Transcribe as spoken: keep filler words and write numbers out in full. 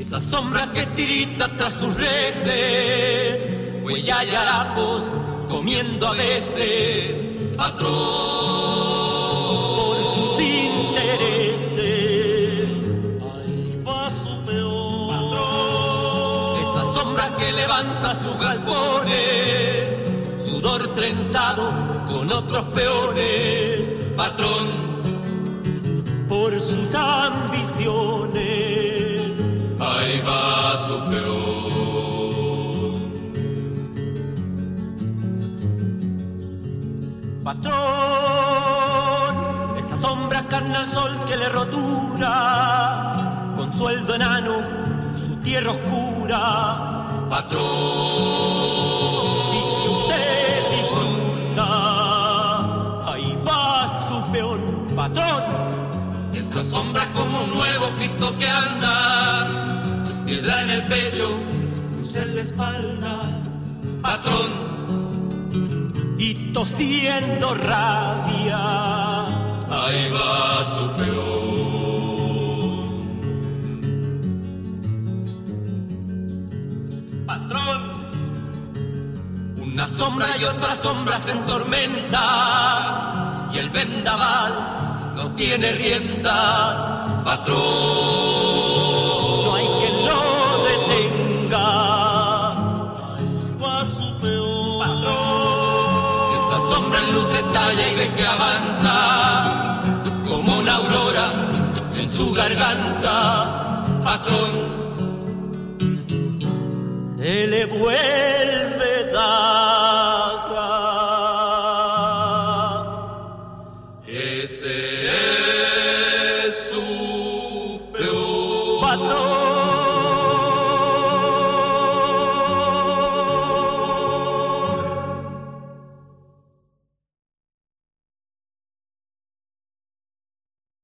esa sombra que tirita tras sus reses, huella y harapos comiendo a veces, patrón, por sus intereses. Ahí va su peón, patrón, esa sombra que levanta sus galpones, sudor trenzado con otros peones, patrón, por sus ambiciones. Ahí va su peón. Patrón, esa sombra carna al sol que le rotura, con sueldo enano, su tierra oscura. Patrón, y que usted disfruta. Ahí va su peón, patrón. esa sombra como un nuevo Cristo que anda, piedra en el pecho, cruz en la espalda, patrón, y tosiendo rabia. ahí va su peón. Patrón, una sombra y otra sombra se tormenta, y el vendaval no tiene riendas, patrón. No hay quien lo detenga. ahí va su peón, patrón. Si esa sombra en luz estalla y ve que avanza, como una aurora en su garganta, patrón, Se le vuelve dar.